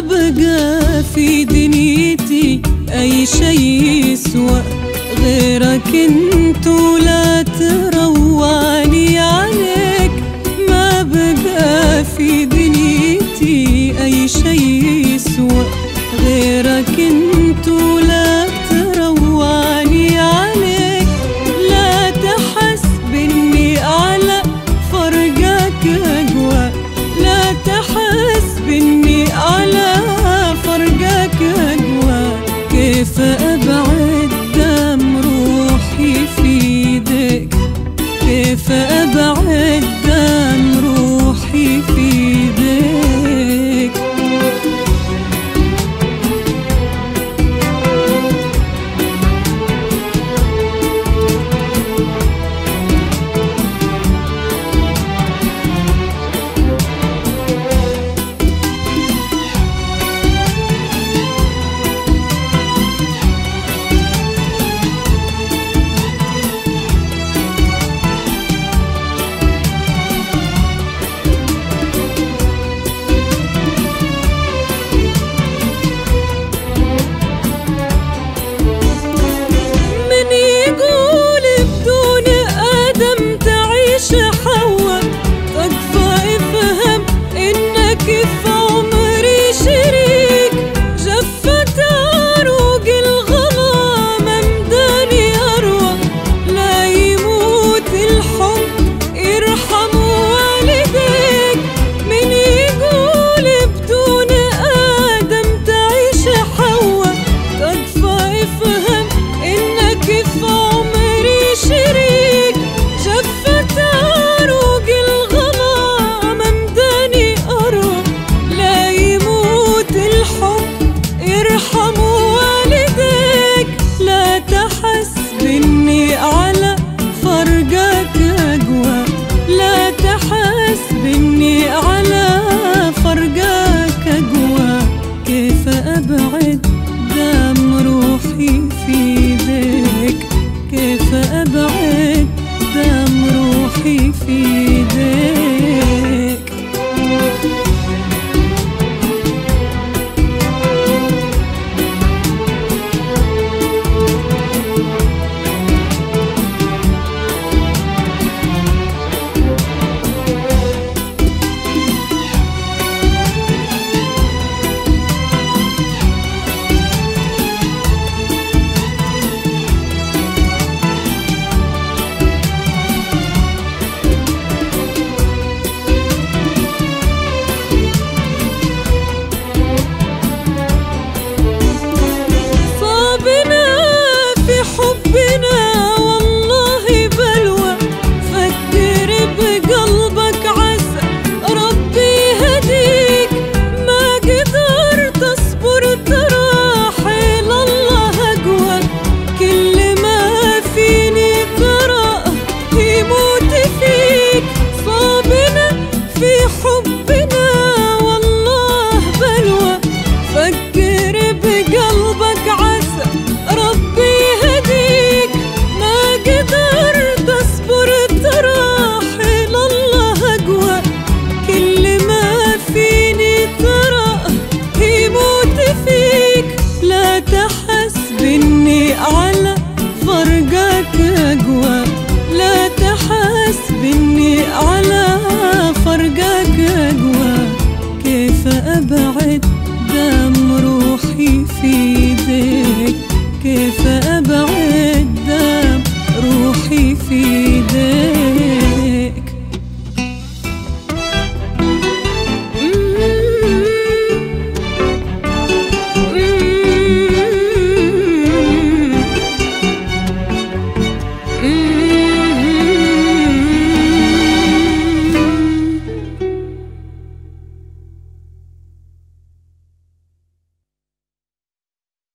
بقى في دنيتي أي شي يسوى غيرك انت، ولا تروعني عليك. ما بقى في دنيتي أي شي يسوى غيرك انت، ولا تروعني عليك. لا تحسب اني على فرقك أقوى، لا تحسب اني على فرقك أقوى. كيف أبعد دم روحي في ايدك، كيف أبعد دم روحي في ايدك. أبعد دم روحي في ايديك، كيف أبعد دم روحي في ايديك. على فرقك أقوى، لا تحسب إني على فرقك أقوى. كيف أبعد دم روحي في ايديك، كيف أبعد دم روحي في ايديك. Mm-hmm.